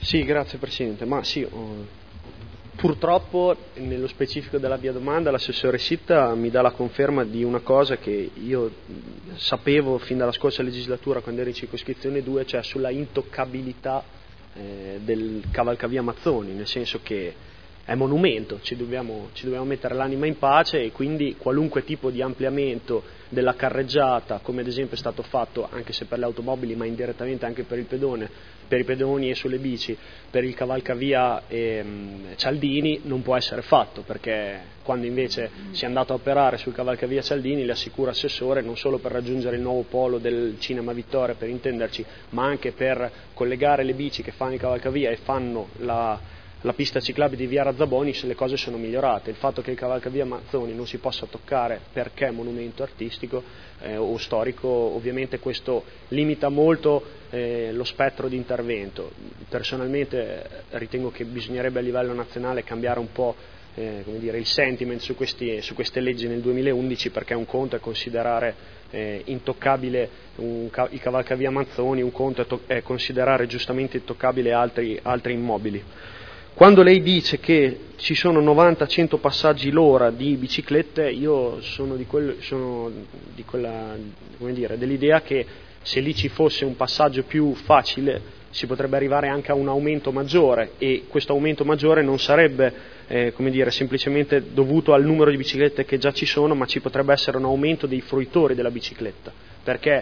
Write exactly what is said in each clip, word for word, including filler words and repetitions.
Sì, grazie Presidente. Ma sì, oh, purtroppo nello specifico della mia domanda l'assessore Sitta mi dà la conferma di una cosa che io sapevo fin dalla scorsa legislatura quando ero in circoscrizione due, cioè sulla intoccabilità eh, del cavalcavia Mazzoni, nel senso che è monumento, ci dobbiamo, ci dobbiamo mettere l'anima in pace e quindi qualunque tipo di ampliamento della carreggiata, come ad esempio è stato fatto anche se per le automobili ma indirettamente anche per il pedone, per i pedoni e sulle bici, per il cavalcavia ehm, Cialdini, non può essere fatto, perché quando invece si è andato a operare sul cavalcavia Cialdini, le assicura assessore, non solo per raggiungere il nuovo polo del Cinema Vittoria per intenderci, ma anche per collegare le bici che fanno il cavalcavia e fanno la la pista ciclabile di via Razzaboni, se le cose sono migliorate. Il fatto che il cavalcavia Mazzoni non si possa toccare perché è monumento artistico eh, o storico, ovviamente questo limita molto eh, lo spettro di intervento. Personalmente eh, ritengo che bisognerebbe a livello nazionale cambiare un po' eh, come dire, il sentiment su, questi, su queste leggi nel duemilaundici, perché un conto è considerare eh, intoccabile un, il cavalcavia Mazzoni, un conto è, to- è considerare giustamente intoccabile altri, altri immobili. Quando lei dice che ci sono novanta cento passaggi l'ora di biciclette, io sono, di quel, sono di quella, come dire, dell'idea che se lì ci fosse un passaggio più facile si potrebbe arrivare anche a un aumento maggiore, e questo aumento maggiore non sarebbe eh, come dire, semplicemente dovuto al numero di biciclette che già ci sono, ma ci potrebbe essere un aumento dei fruitori della bicicletta, perché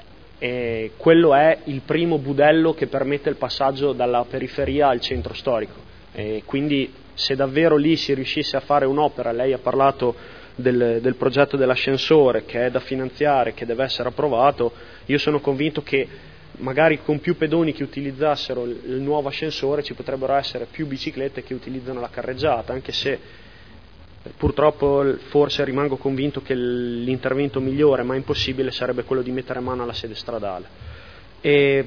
eh, quello è il primo budello che permette il passaggio dalla periferia al centro storico. E quindi se davvero lì si riuscisse a fare un'opera, lei ha parlato del, del progetto dell'ascensore che è da finanziare, che deve essere approvato, io sono convinto che magari con più pedoni che utilizzassero il, il nuovo ascensore ci potrebbero essere più biciclette che utilizzano la carreggiata, anche se purtroppo forse rimango convinto che l'intervento migliore ma impossibile sarebbe quello di mettere mano alla sede stradale. E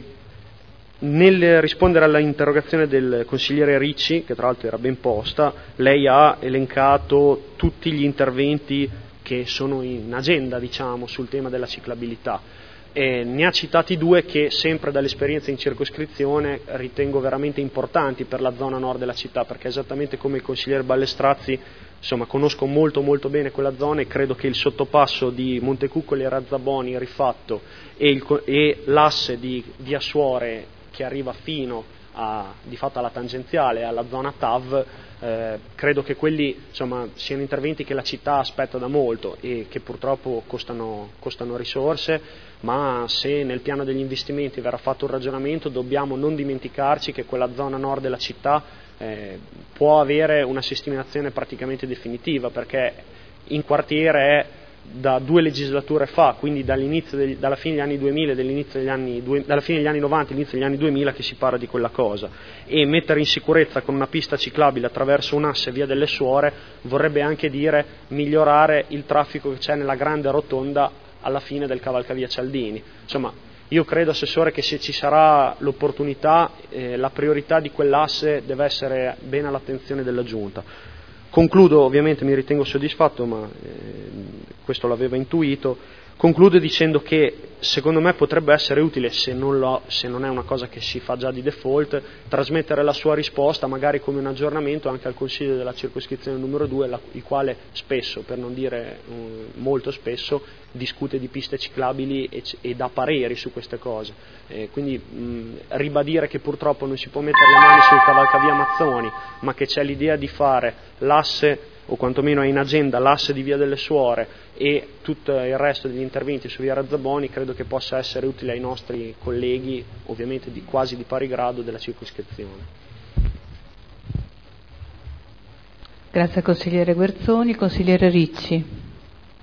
nel rispondere all'interrogazione del consigliere Ricci, che tra l'altro era ben posta, lei ha elencato tutti gli interventi che sono in agenda, diciamo, sul tema della ciclabilità. E ne ha citati due che, sempre dall'esperienza in circoscrizione, ritengo veramente importanti per la zona nord della città, perché esattamente come il consigliere Ballestrazzi, insomma, conosco molto molto bene quella zona e credo che il sottopasso di Montecuccoli e Razzaboni rifatto e, il, e l'asse di Via Suore che arriva fino a, di fatto alla tangenziale, alla zona T A V, eh, credo che quelli insomma, siano interventi che la città aspetta da molto e che purtroppo costano, costano risorse, ma se nel piano degli investimenti verrà fatto un ragionamento dobbiamo non dimenticarci che quella zona nord della città eh, può avere una sistemazione praticamente definitiva, perché in quartiere è da due legislature fa, quindi dall'inizio degli, dalla fine degli anni duemila, dell'inizio degli anni, dalla fine degli anni novanta all'inizio degli anni duemila che si parla di quella cosa, e mettere in sicurezza con una pista ciclabile attraverso un asse via delle Suore vorrebbe anche dire migliorare il traffico che c'è nella grande rotonda alla fine del cavalcavia Cialdini. Insomma, io credo, Assessore, che se ci sarà l'opportunità eh, la priorità di quell'asse deve essere bene all'attenzione della Giunta. Concludo, ovviamente mi ritengo soddisfatto, ma eh, questo l'avevo intuito, concludo dicendo che secondo me potrebbe essere utile, se non, lo, se non è una cosa che si fa già di default, trasmettere la sua risposta magari come un aggiornamento anche al Consiglio della circoscrizione numero due, la, il quale spesso, per non dire um, molto spesso, discute di piste ciclabili e, e dà pareri su queste cose. Eh, quindi mh, ribadire che purtroppo non si può mettere le mani sul cavalcavia Mazzoni, ma che c'è l'idea di fare l'asse, o quantomeno è in agenda l'asse di Via delle Suore e tutto il resto degli interventi su Via Razzaboni, credo che possa essere utile ai nostri colleghi, ovviamente di, quasi di pari grado, della circoscrizione. Grazie al consigliere Guerzoni. Consigliere Ricci.